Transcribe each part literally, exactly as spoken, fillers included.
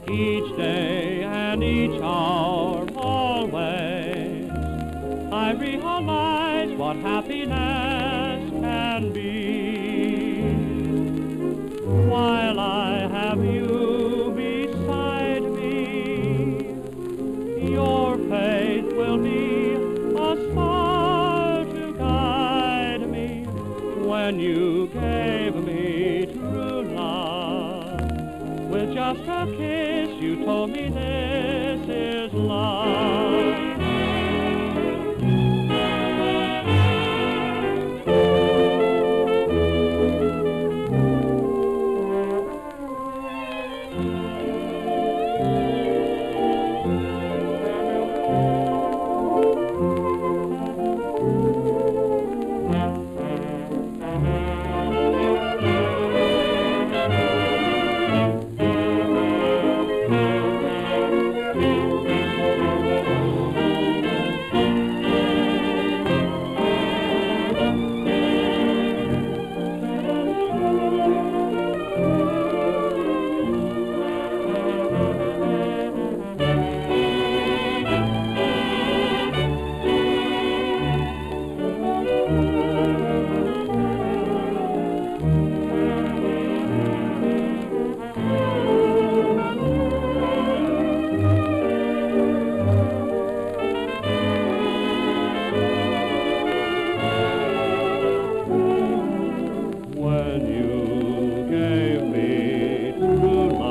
each day and each hour, always, I realize what happiness can be. While I have you beside me, your faith will be a star to guide me. When you gave me true love, with just a kiss you told me this is love.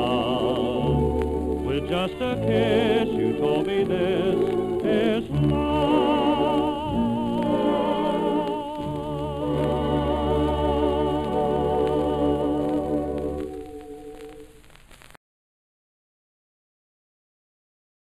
Just a kiss, you told me this is love.